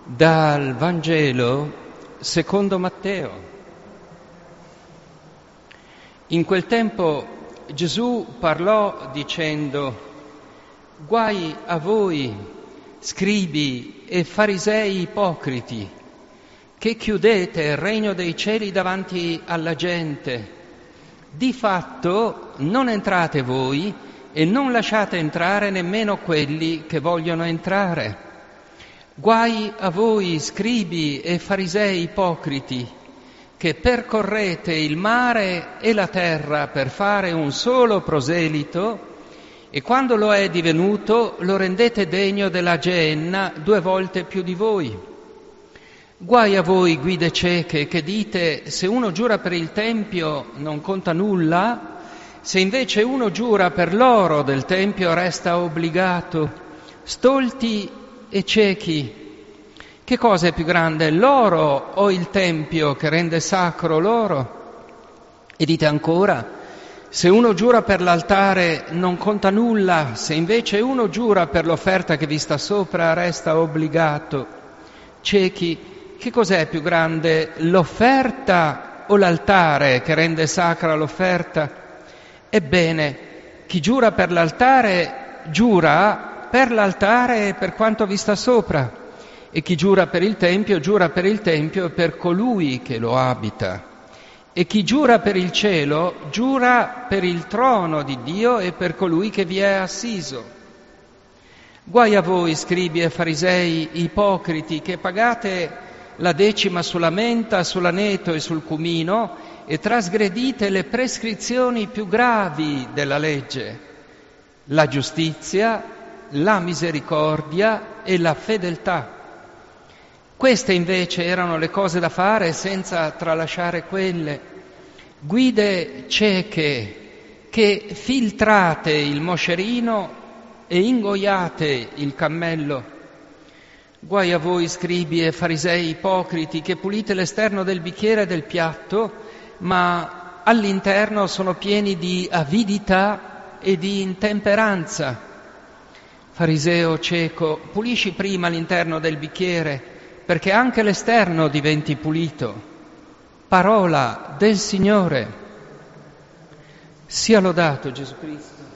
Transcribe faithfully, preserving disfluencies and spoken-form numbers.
Dal Vangelo secondo Matteo. In quel tempo Gesù parlò dicendo: «Guai a voi, scribi e farisei ipocriti, che chiudete il regno dei cieli davanti alla gente. Di fatto non entrate voi e non lasciate entrare nemmeno quelli che vogliono entrare. Guai a voi, scribi e farisei ipocriti, che percorrete il mare e la terra per fare un solo proselito, e quando lo è divenuto lo rendete degno della Geenna due volte più di voi. Guai a voi, guide cieche, che dite: se uno giura per il Tempio non conta nulla, se invece uno giura per l'oro del Tempio resta obbligato. Stolti e ciechi, che cosa è più grande, l'oro o il Tempio che rende sacro l'oro? E dite ancora: se uno giura per l'altare non conta nulla, se invece uno giura per l'offerta che vi sta sopra resta obbligato. Ciechi, che cos'è più grande, l'offerta o l'altare che rende sacra l'offerta? Ebbene, chi giura per l'altare giura per l'altare e per quanto vi sta sopra, e chi giura per il Tempio giura per il Tempio e per colui che lo abita. E chi giura per il cielo giura per il trono di Dio e per colui che vi è assiso. Guai a voi, scribi e farisei ipocriti, che pagate la decima sulla menta, sull'aneto e sul cumino e trasgredite le prescrizioni più gravi della legge: la giustizia, la misericordia e la fedeltà. Queste invece erano le cose da fare senza tralasciare quelle. Guide cieche, che filtrate il moscerino e ingoiate il cammello. Guai a voi, scribi e farisei ipocriti, che pulite l'esterno del bicchiere e del piatto, ma all'interno sono pieni di avidità e di intemperanza. Fariseo cieco, pulisci prima l'interno del bicchiere, perché anche l'esterno diventi pulito. Parola del Signore. Sia lodato Gesù Cristo.